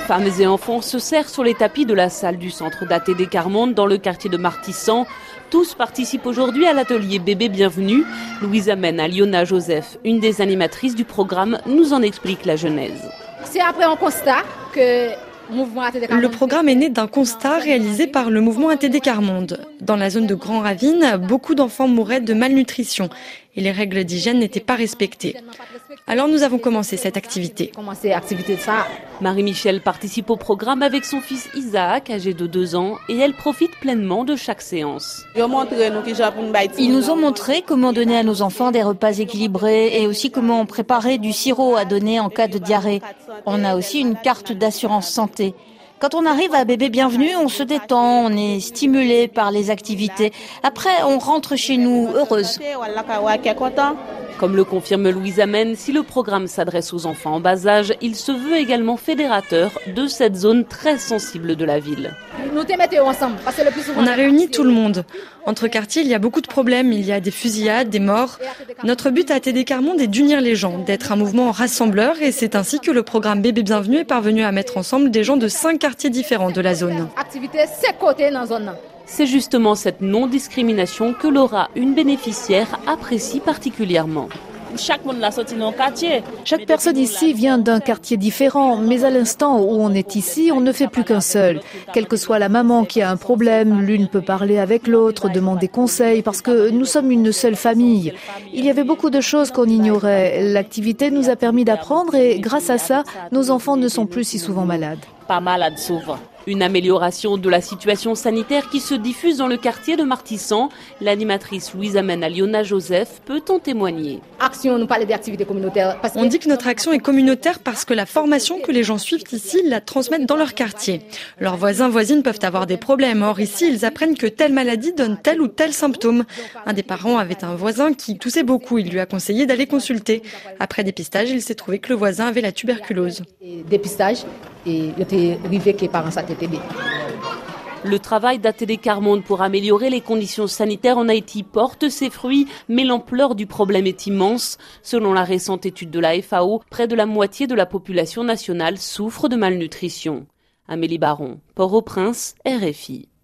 Femmes et enfants se serrent sur les tapis de la salle du centre d'ATD Carmonde dans le quartier de Martissan. Tous participent aujourd'hui à l'atelier Bébé Bienvenue. Louise Amen, Aliona Joseph, une des animatrices du programme, nous en explique la genèse. C'est après un constat que le programme est né d'un constat réalisé par le mouvement ATD Carmonde. Dans la zone de Grand Ravine, beaucoup d'enfants mouraient de malnutrition et les règles d'hygiène n'étaient pas respectées. Alors nous avons commencé cette activité. Marie-Michel participe au programme avec son fils Isaac, âgé de 2 ans, et elle profite pleinement de chaque séance. Ils nous ont montré comment donner à nos enfants des repas équilibrés et aussi comment préparer du sirop à donner en cas de diarrhée. On a aussi une carte d'assurance santé. Quand on arrive à Bébé Bienvenue, on se détend, on est stimulé par les activités. Après, on rentre chez nous heureuse. Comme le confirme Louise Amen, si le programme s'adresse aux enfants en bas âge, il se veut également fédérateur de cette zone très sensible de la ville. On a réuni tout le monde. Entre quartiers, il y a beaucoup de problèmes, il y a des fusillades, des morts. Notre but à ATD Carmonde est d'unir les gens, d'être un mouvement rassembleur et c'est ainsi que le programme Bébé Bienvenue est parvenu à mettre ensemble des gens de 5 quartiers différents de la zone. C'est justement cette non-discrimination que Laura, une bénéficiaire, apprécie particulièrement. Chaque personne ici vient d'un quartier différent, mais à l'instant où on est ici, on ne fait plus qu'un seul. Quelle que soit la maman qui a un problème, l'une peut parler avec l'autre, demander conseil, parce que nous sommes une seule famille. Il y avait beaucoup de choses qu'on ignorait. L'activité nous a permis d'apprendre et grâce à ça, nos enfants ne sont plus si souvent malades. Une amélioration de la situation sanitaire qui se diffuse dans le quartier de Martissan. L'animatrice Louise Amen, Aliona Joseph peut en témoigner. On dit que notre action est communautaire parce que la formation que les gens suivent ici la transmettent dans leur quartier. Leurs voisins, voisines peuvent avoir des problèmes. Or ici, ils apprennent que telle maladie donne tel ou tel symptôme. Un des parents avait un voisin qui toussait beaucoup. Il lui a conseillé d'aller consulter. Après dépistage, il s'est trouvé que le voisin avait la tuberculose. Dépistage et il était arrivé que les parents s'étaient aidés. Le travail d'ATD Carmonde pour améliorer les conditions sanitaires en Haïti porte ses fruits, mais l'ampleur du problème est immense. Selon la récente étude de la FAO, près de la moitié de la population nationale souffre de malnutrition. Amélie Baron, Port-au-Prince, RFI.